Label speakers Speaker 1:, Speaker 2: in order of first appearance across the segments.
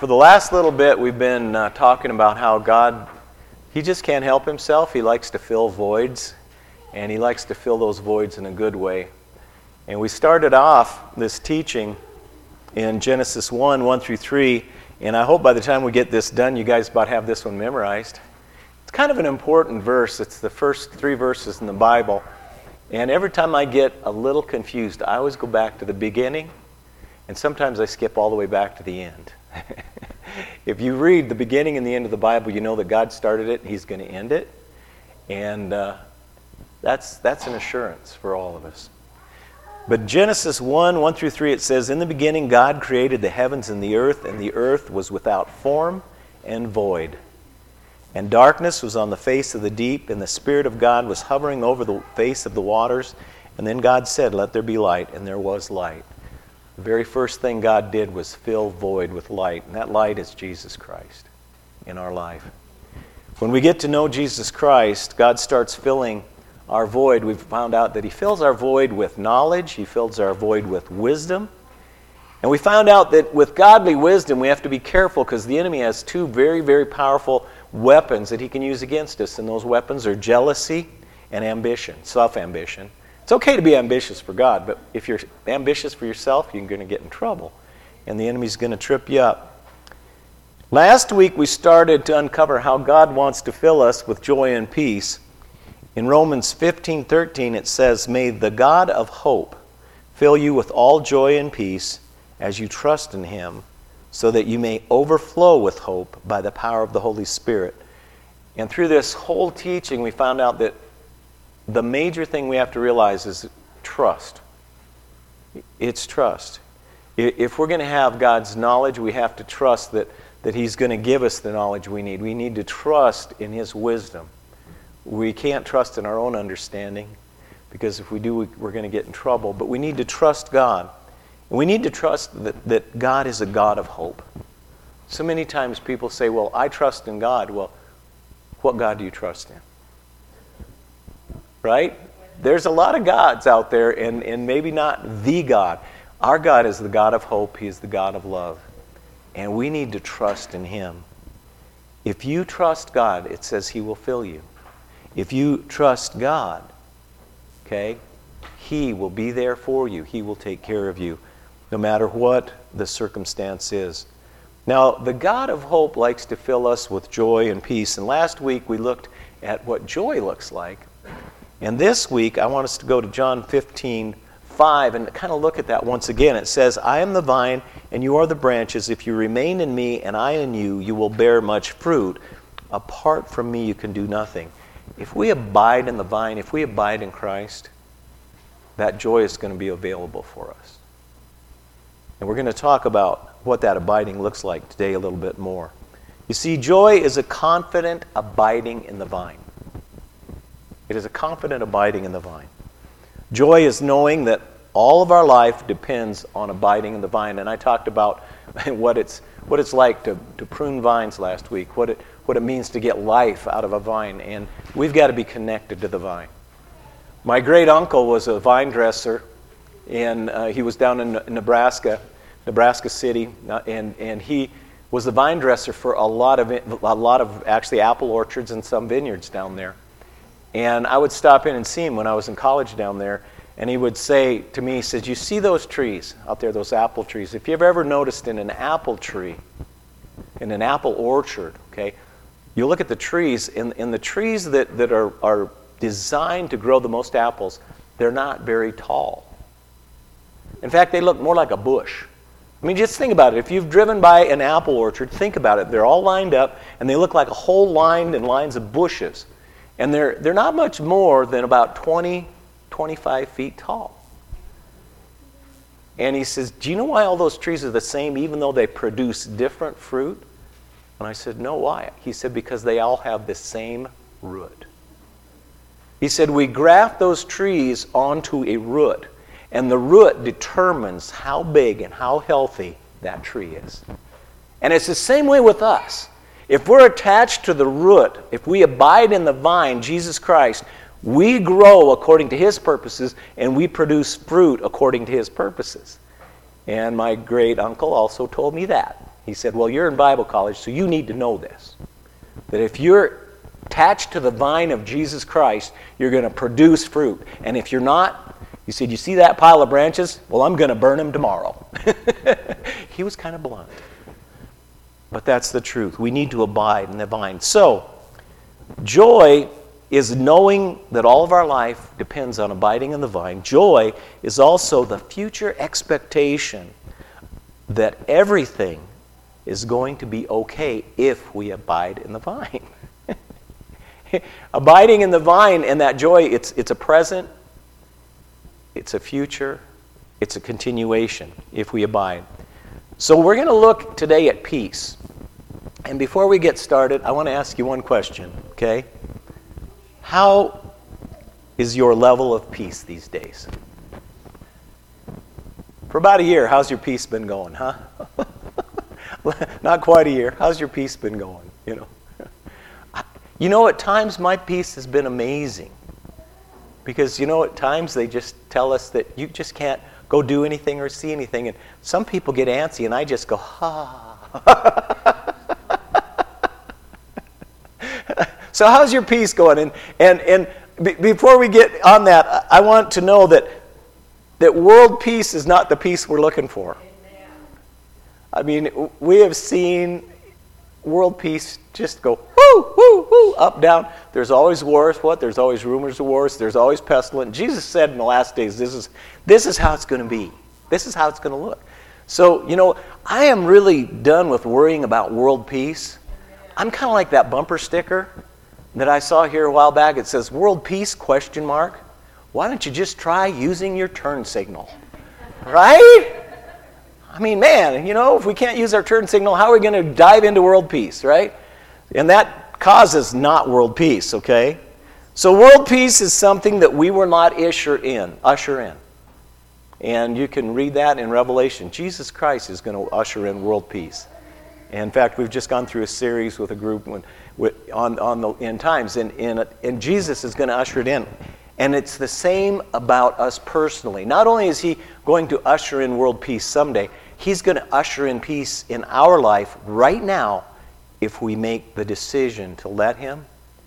Speaker 1: For the last little bit, we've been talking about how God, He just can't help Himself. He likes to fill voids, and He likes to fill those voids in a good way. And we started off this teaching in Genesis 1 through 3, and I hope by the time we get this done, you guys about have this one memorized. It's kind of an important verse. It's the first 3 verses in the Bible. And every time I get a little confused, I always go back to the beginning, and sometimes I skip all the way back to the end. If you read the beginning and the end of the Bible, you know that God started it, He's going to end it. And that's an assurance for all of us. But Genesis 1 through 3, it says, "In the beginning God created the heavens and the earth was without form and void. And darkness was on the face of the deep, and the Spirit of God was hovering over the face of the waters. And then God said, 'Let there be light,' and there was light." The very first thing God did was fill void with light, and that light is Jesus Christ in our life. When we get to know Jesus Christ, God starts filling our void. We've found out that He fills our void with knowledge, He fills our void with wisdom. And we found out that with godly wisdom, we have to be careful because the enemy has 2 very, very powerful weapons that he can use against us, and those weapons are jealousy and ambition, self-ambition. It's okay to be ambitious for God, but if you're ambitious for yourself, you're going to get in trouble, and the enemy's going to trip you up. Last week, we started to uncover how God wants to fill us with joy and peace. In Romans 15:13, it says, "May the God of hope fill you with all joy and peace as you trust in Him, so that you may overflow with hope by the power of the Holy Spirit." And through this whole teaching, we found out that the major thing we have to realize is trust. It's trust. If we're going to have God's knowledge, we have to trust that He's going to give us the knowledge we need. We need to trust in His wisdom. We can't trust in our own understanding, because if we do, we're going to get in trouble. But we need to trust God. And we need to trust that God is a God of hope. So many times people say, "Well, I trust in God." Well, what God do you trust in? Right? There's a lot of gods out there, and maybe not the God. Our God is the God of hope. He is the God of love. And we need to trust in Him. If you trust God, it says He will fill you. If you trust God, okay, He will be there for you. He will take care of you, no matter what the circumstance is. Now, the God of hope likes to fill us with joy and peace. And last week we looked at what joy looks like. And this week I want us to go to John 15:5 and kind of look at that once again. It says, "I am the vine and you are the branches. If you remain in me and I in you, you will bear much fruit. Apart from me you can do nothing." If we abide in the vine, if we abide in Christ, that joy is going to be available for us. And we're going to talk about what that abiding looks like today a little bit more. You see, joy is a confident abiding in the vine. It is a confident abiding in the vine. Joy is knowing that all of our life depends on abiding in the vine. And I talked about what it's like to prune vines last week, what it means to get life out of a vine. And we've got to be connected to the vine. My great uncle was a vine dresser, and he was down in Nebraska City, and he was the vine dresser for a lot of actually apple orchards and some vineyards down there. And I would stop in and see him when I was in college down there, and he would say to me, he says, "You see those trees out there, those apple trees? If you've ever noticed in an apple tree, in an apple orchard, okay, you look at the trees, and the trees that are designed to grow the most apples, they're not very tall. In fact, they look more like a bush. I mean, just think about it. If you've driven by an apple orchard, think about it. They're all lined up, and they look like a whole line and lines of bushes. And they're not much more than about 20, 25 feet tall. And he says, "Do you know why all those trees are the same, even though they produce different fruit?" And I said, "No, why?" He said, "Because they all have the same root." He said, "We graft those trees onto a root, and the root determines how big and how healthy that tree is." And it's the same way with us. If we're attached to the root, if we abide in the vine, Jesus Christ, we grow according to His purposes, and we produce fruit according to His purposes. And my great uncle also told me that. He said, well, you're in Bible college, so you need to know this. That if you're attached to the vine of Jesus Christ, you're going to produce fruit. And if you're not, he said, you see that pile of branches? Well, I'm going to burn them tomorrow. He was kind of blunt. But that's the truth. We need to abide in the vine. So, joy is knowing that all of our life depends on abiding in the vine. Joy is also the future expectation that everything is going to be okay if we abide in the vine. Abiding in the vine and that joy, it's a present, it's a future, it's a continuation if we abide. So we're going to look today at peace. And before we get started, I want to ask you one question, okay? How is your level of peace these days? For about a year, how's your peace been going, huh? Not quite a year. How's your peace been going, You know, at times my peace has been amazing. Because, at times they just tell us that you just can't go do anything or see anything. And some people get antsy and I just go, So how's your peace going? And before we get on that, I want to know that world peace is not the peace we're looking for. Amen. I mean, we have seen world peace just go whoo, whoo, whoo, up, down. There's always wars. There's always rumors of wars. There's always pestilence. Jesus said in the last days, this is how it's going to be. This is how it's going to look. So, I am really done with worrying about world peace. I'm kind of like that bumper sticker that I saw here a while back. It says, world peace, ? Why don't you just try using your turn signal? Right? I mean, man, if we can't use our turn signal, how are we going to dive into world peace, right? And that causes not world peace, okay? So world peace is something that we will not usher in. And you can read that in Revelation. Jesus Christ is going to usher in world peace. And in fact, we've just gone through a series with a group on the end times, and Jesus is going to usher it in. And it's the same about us personally. Not only is he going to usher in world peace someday, he's going to usher in peace in our life right now if we make the decision to let him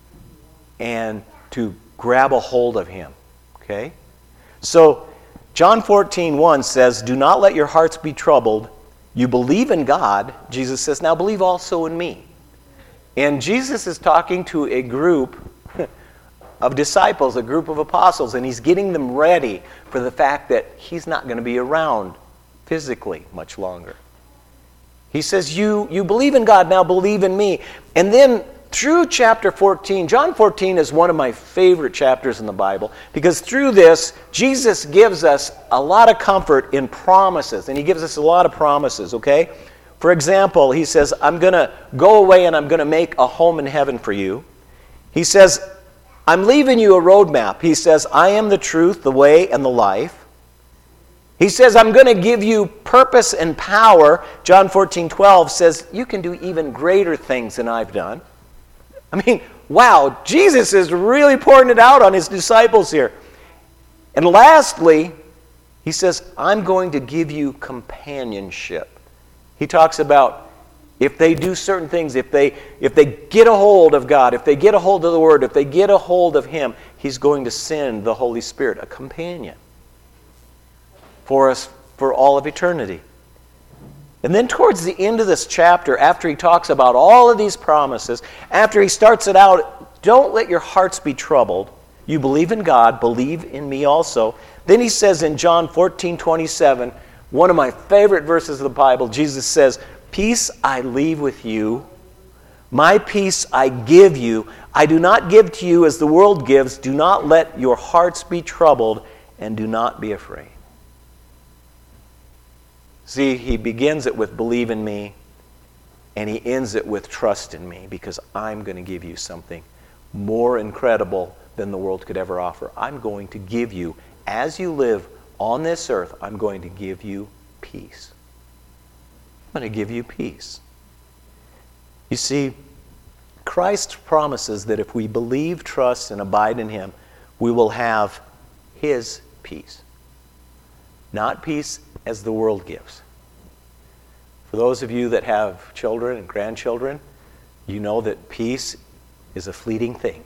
Speaker 1: and to grab a hold of him. Okay? So, John 14:1 says, do not let your hearts be troubled. You believe in God, Jesus says, now believe also in me. And Jesus is talking to a group of disciples, a group of apostles, and he's getting them ready for the fact that he's not going to be around physically much longer. He says, you believe in God, now believe in me. And then through chapter 14, John 14 is one of my favorite chapters in the Bible, because through this, Jesus gives us a lot of comfort in promises, and he gives us a lot of promises, okay? For example, he says, I'm going to go away and I'm going to make a home in heaven for you. He says, I'm leaving you a roadmap. He says, I am the truth, the way, and the life. He says, I'm going to give you purpose and power. John 14:12 says, you can do even greater things than I've done. I mean, wow, Jesus is really pouring it out on his disciples here. And lastly, he says, I'm going to give you companionship. He talks about if they do certain things, if they get a hold of God, if they get a hold of the Word, if they get a hold of him, he's going to send the Holy Spirit, a companion, for us for all of eternity. And then towards the end of this chapter, after he talks about all of these promises, after he starts it out, don't let your hearts be troubled. You believe in God, believe in me also. Then he says in John 14:27, one of my favorite verses of the Bible, Jesus says, peace I leave with you, my peace I give you. I do not give to you as the world gives. Do not let your hearts be troubled, and do not be afraid. See, he begins it with believe in me, and he ends it with trust in me, because I'm going to give you something more incredible than the world could ever offer. I'm going to give you, as you live on this earth, I'm going to give you peace. I'm going to give you peace. You see, Christ promises that if we believe, trust, and abide in him, we will have his peace. Not peace as the world gives. For those of you that have children and grandchildren, you know that peace is a fleeting thing.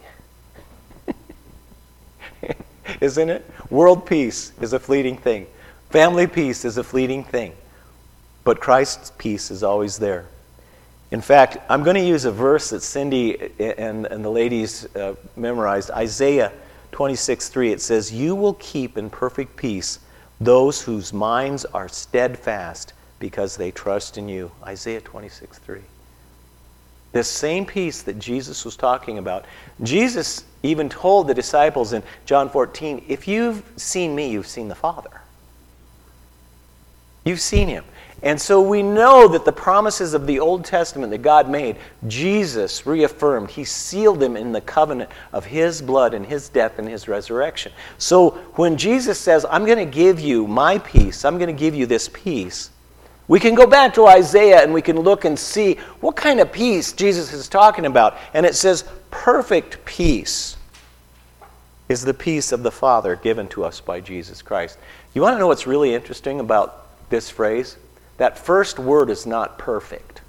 Speaker 1: Isn't it? World peace is a fleeting thing. Family peace is a fleeting thing. But Christ's peace is always there. In fact, I'm going to use a verse that Cindy and the ladies memorized. Isaiah 26:3. It says, "You will keep in perfect peace those whose minds are steadfast because they trust in you." Isaiah 26:3. This same peace that Jesus was talking about. Jesus even told the disciples in John 14, "If you've seen me, you've seen the Father." You've seen him. And so we know that the promises of the Old Testament that God made, Jesus reaffirmed. He sealed them in the covenant of his blood and his death and his resurrection. So when Jesus says, "I'm going to give you my peace, I'm going to give you this peace," we can go back to Isaiah and we can look and see what kind of peace Jesus is talking about. And it says, perfect peace is the peace of the Father given to us by Jesus Christ. You want to know what's really interesting about this phrase? That first word is not perfect.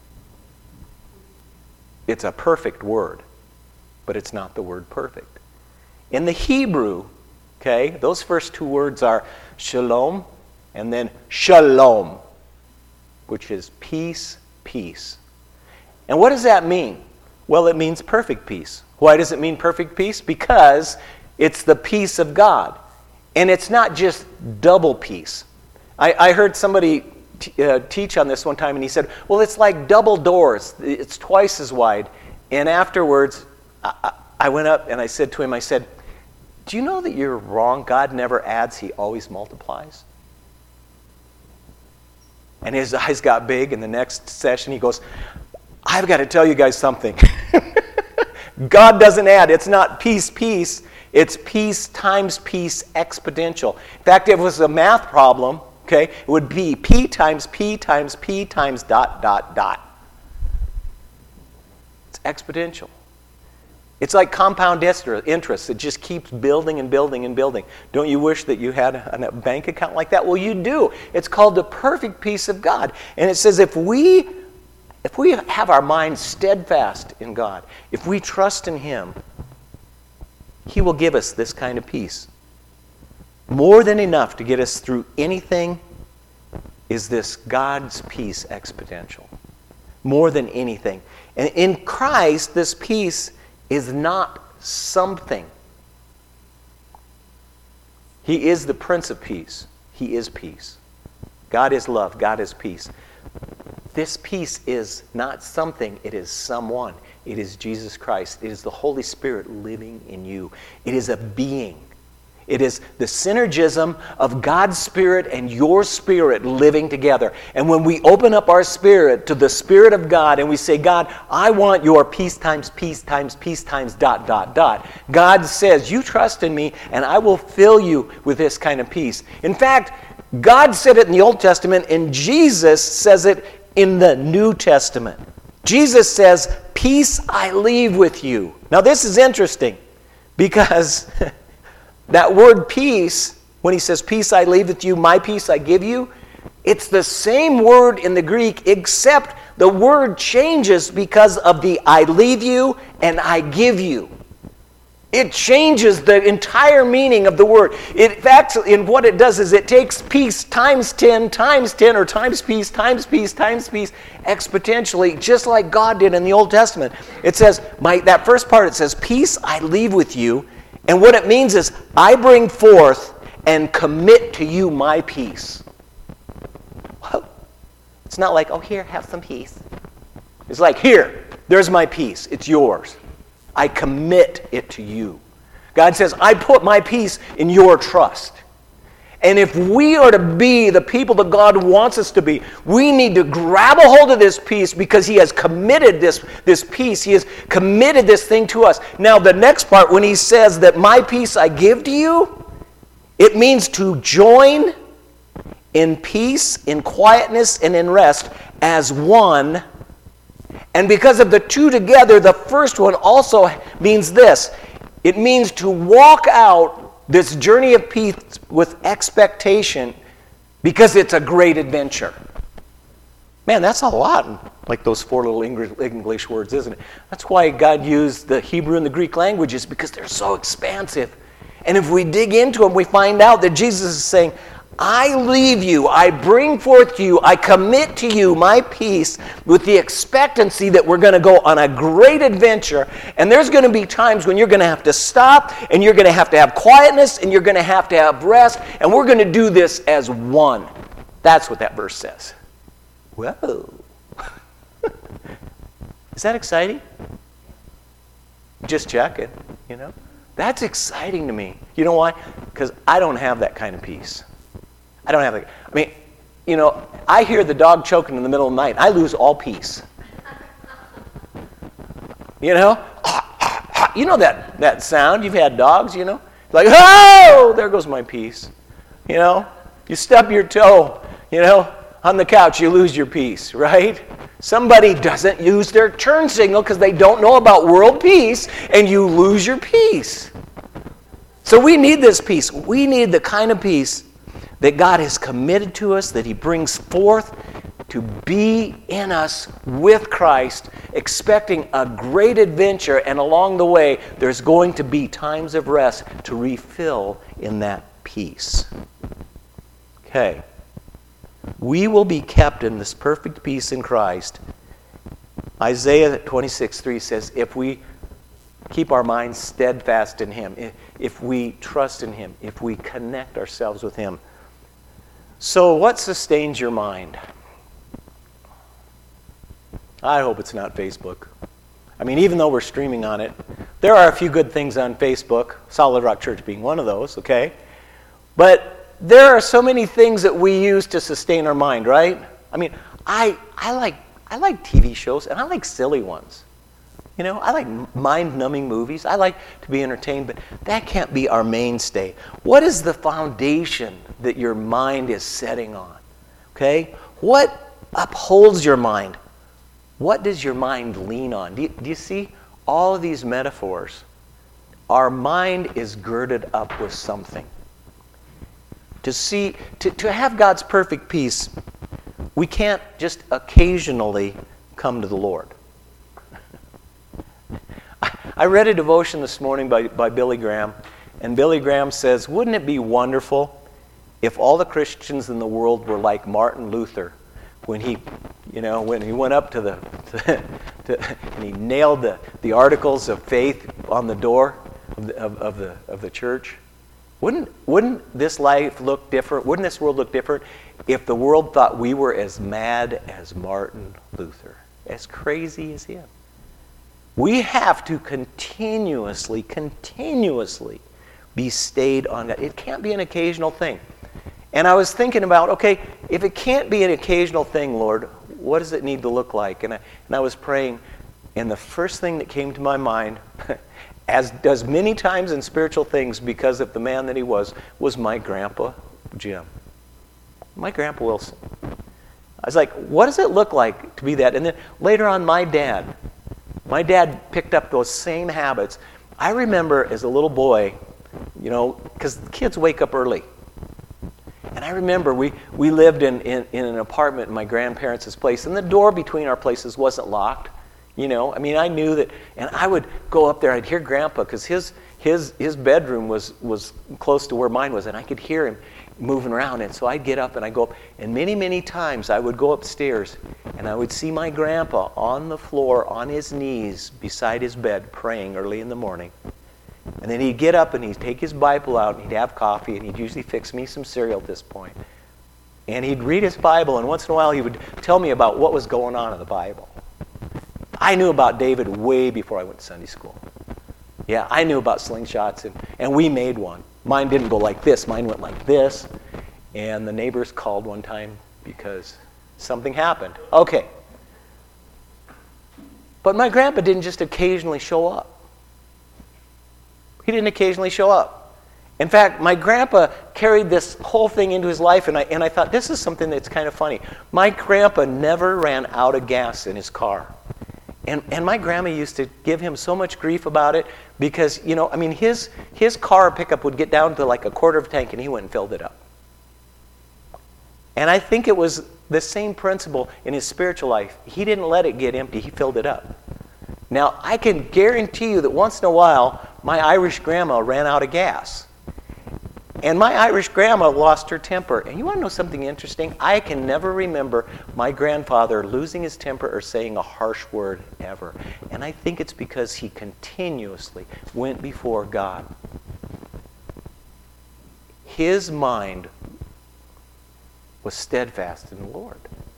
Speaker 1: It's a perfect word, but it's not the word perfect. In the Hebrew, okay, those first two words are shalom and then shalom, which is peace, peace. And what does that mean? Well, it means perfect peace. Why does it mean perfect peace? Because it's the peace of God. And it's not just double peace. I heard somebody teach on this one time, and he said, well, it's like double doors. It's twice as wide. And afterwards, I went up and I said to him, I said, do you know that you're wrong? God never adds, he always multiplies. And his eyes got big, and the next session he goes, I've got to tell you guys something. God doesn't add. It's not peace, peace. It's peace times peace exponential. In fact, if it was a math problem, okay, it would be P times P times P times dot, dot, dot. It's exponential. It's like compound interest. It just keeps building and building and building. Don't you wish that you had a bank account like that? Well, you do. It's called the perfect peace of God. And it says if we have our minds steadfast in God, if we trust in him, he will give us this kind of peace. More than enough to get us through anything is this God's peace exponential. More than anything. And in Christ, this peace is not something. He is the Prince of Peace. He is peace. God is love. God is peace. This peace is not something. It is someone. It is Jesus Christ. It is the Holy Spirit living in you. It is a being. It is the synergism of God's Spirit and your spirit living together. And when we open up our spirit to the Spirit of God and we say, God, I want your peace times peace times peace times dot, dot, dot. God says, you trust in me and I will fill you with this kind of peace. In fact, God said it in the Old Testament and Jesus says it in the New Testament. Jesus says, peace I leave with you. Now this is interesting because that word peace, when he says, peace I leave with you, my peace I give you, it's the same word in the Greek, except the word changes because of the I leave you and I give you. It changes the entire meaning of the word. In fact, in what it does is it takes peace times 10 or times peace exponentially, just like God did in the Old Testament. It says, that first part, it says, peace I leave with you. And what it means is, I bring forth and commit to you my peace. Well, it's not like, oh, here, have some peace. It's like, here, there's my peace. It's yours. I commit it to you. God says, I put my peace in your trust. And if we are to be the people that God wants us to be, we need to grab a hold of this peace because he has committed this peace. He has committed this thing to us. Now, the next part, when he says that my peace I give to you, it means to join in peace, in quietness, and in rest as one. And because of the two together, the first one also means this. It means to walk out this journey of peace with expectation because it's a great adventure. Man, that's a lot, like those four little English words, isn't it? That's why God used the Hebrew and the Greek languages, because they're so expansive. And if we dig into them, we find out that Jesus is saying, I leave you, I bring forth to you, I commit to you my peace with the expectancy that we're going to go on a great adventure. And there's going to be times when you're going to have to stop, and you're going to have quietness, and you're going to have rest, and we're going to do this as one. That's what that verse says. Whoa. Is that exciting? Just check it, That's exciting to me. You know why? Because I don't have that kind of peace. I don't have that. I mean, I hear the dog choking in the middle of the night. I lose all peace. You know that sound. You've had dogs, Like, oh, there goes my peace. You stub your toe, on the couch, you lose your peace, right? Somebody doesn't use their turn signal because they don't know about world peace, and you lose your peace. So we need this peace. We need the kind of peace that God has committed to us, that He brings forth to be in us with Christ, expecting a great adventure, and along the way, there's going to be times of rest to refill in that peace. Okay. We will be kept in this perfect peace in Christ. Isaiah 26:3 says, if we keep our minds steadfast in Him, if we trust in Him, if we connect ourselves with Him. So what sustains your mind? I hope it's not Facebook. I mean, even though we're streaming on it, there are a few good things on Facebook, Solid Rock Church being one of those, okay? But there are so many things that we use to sustain our mind, right? I mean, I like TV shows, and I like silly ones. I like mind-numbing movies. I like to be entertained, but that can't be our mainstay. What is the foundation that your mind is setting on? Okay? What upholds your mind? What does your mind lean on? Do you see all of these metaphors? Our mind is girded up with something. To have God's perfect peace, we can't just occasionally come to the Lord. I read a devotion this morning by Billy Graham, and Billy Graham says, wouldn't it be wonderful if all the Christians in the world were like Martin Luther when he went up to and he nailed the articles of faith on the door of the church? Wouldn't this life look different? Wouldn't this world look different if the world thought we were as mad as Martin Luther, as crazy as him? We have to continuously be stayed on God. It can't be an occasional thing. And I was thinking about, okay, if it can't be an occasional thing, Lord, what does it need to look like? And I was praying, and the first thing that came to my mind, as does many times in spiritual things because of the man that he was my grandpa, Jim. My grandpa Wilson. I was like, what does it look like to be that? And then later on, my dad picked up those same habits. I remember as a little boy, because kids wake up early. And I remember we lived in an apartment in my grandparents' place, and the door between our places wasn't locked. I knew that, and I would go up there, I'd hear Grandpa, because his bedroom was close to where mine was, and I could hear him moving around, and so I'd get up and I'd go up, and many times I would go upstairs, and I would see my grandpa on the floor, on his knees, beside his bed, praying early in the morning. And then he'd get up and he'd take his Bible out, and he'd have coffee, and he'd usually fix me some cereal at this point. And he'd read his Bible, and once in a while he would tell me about what was going on in the Bible. I knew about David way before I went to Sunday school. Yeah, I knew about slingshots, and we made one. Mine didn't go like this. Mine went like this. And the neighbors called one time because something happened. Okay. But my grandpa didn't just occasionally show up. He didn't occasionally show up. In fact, my grandpa carried this whole thing into his life, and I thought, this is something that's kind of funny. My grandpa never ran out of gas in his car. And my grandma used to give him so much grief about it because, his car pickup would get down to like a quarter of a tank, and he went and filled it up. And I think it was the same principle in his spiritual life. He didn't let it get empty. He filled it up. Now, I can guarantee you that once in a while, my Irish grandma ran out of gas. And my Irish grandma lost her temper. And you want to know something interesting? I can never remember my grandfather losing his temper or saying a harsh word ever. And I think it's because he continuously went before God. His mind was steadfast in the Lord.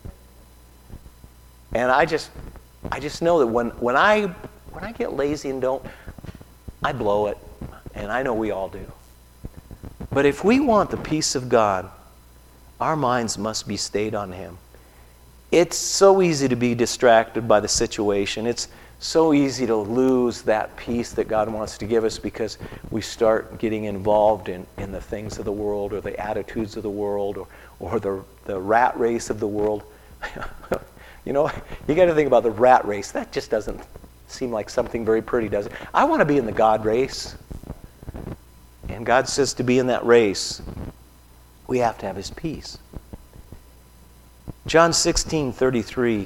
Speaker 1: And I just know that when I get lazy and don't, I blow it. And I know we all do. But if we want the peace of God, our minds must be stayed on Him. It's so easy to be distracted by the situation. It's so easy to lose that peace that God wants to give us because we start getting involved in the things of the world or the attitudes of the world or the rat race of the world. You know, you got to think about the rat race. That just doesn't seem like something very pretty, does it? I want to be in the God race. And God says to be in that race, we have to have His peace. John 16:33,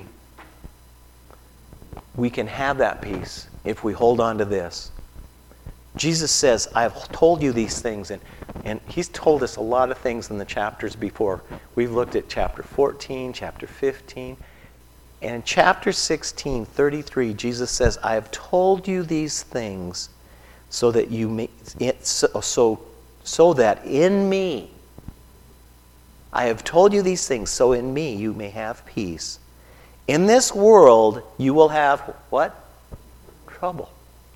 Speaker 1: we can have that peace if we hold on to this. Jesus says, I have told you these things, and He's told us a lot of things in the chapters before. We've looked at chapter 14, chapter 15, and in chapter 16:33, Jesus says, I have told you these things so that you may, so that in me, I have told you these things, so in me you may have peace. In this world you will have what? Trouble.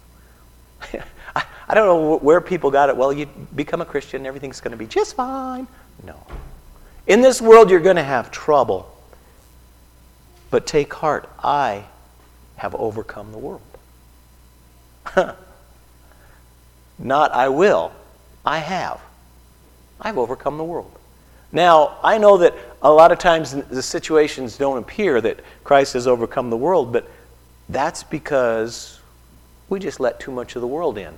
Speaker 1: I don't know where people got it. Well, you become a Christian, everything's going to be just fine. No. In this world you're going to have trouble. But take heart, I have overcome the world. Not I will, I have. I've overcome the world. Now, I know that a lot of times the situations don't appear that Christ has overcome the world, but that's because we just let too much of the world in.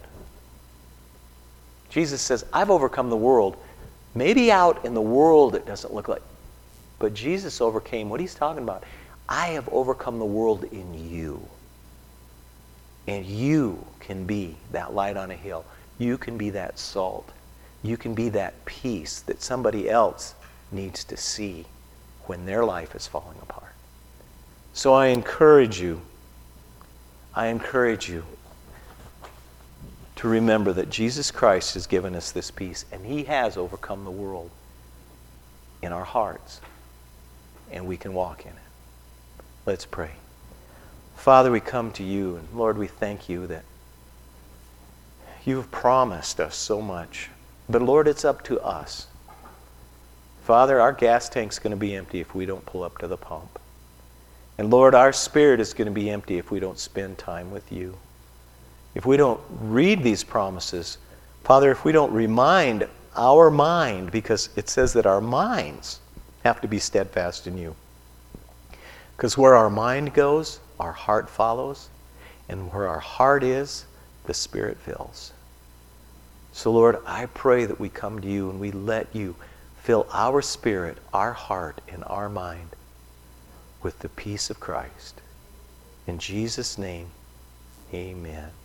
Speaker 1: Jesus says, I've overcome the world. Maybe out in the world it doesn't look like, but Jesus overcame what He's talking about. I have overcome the world in you. And you can be that light on a hill. You can be that salt. You can be that peace that somebody else needs to see when their life is falling apart. So I encourage you to remember that Jesus Christ has given us this peace, and He has overcome the world in our hearts, and we can walk in it. Let's pray. Father, we come to You, and Lord, we thank You that You've promised us so much. But Lord, it's up to us. Father, our gas tank's going to be empty if we don't pull up to the pump. And Lord, our spirit is going to be empty if we don't spend time with You. If we don't read these promises, Father, if we don't remind our mind, because it says that our minds have to be steadfast in You. Because where our mind goes, our heart follows. And where our heart is, the Spirit fills. So Lord, I pray that we come to You and we let You fill our spirit, our heart, and our mind with the peace of Christ. In Jesus' name, amen.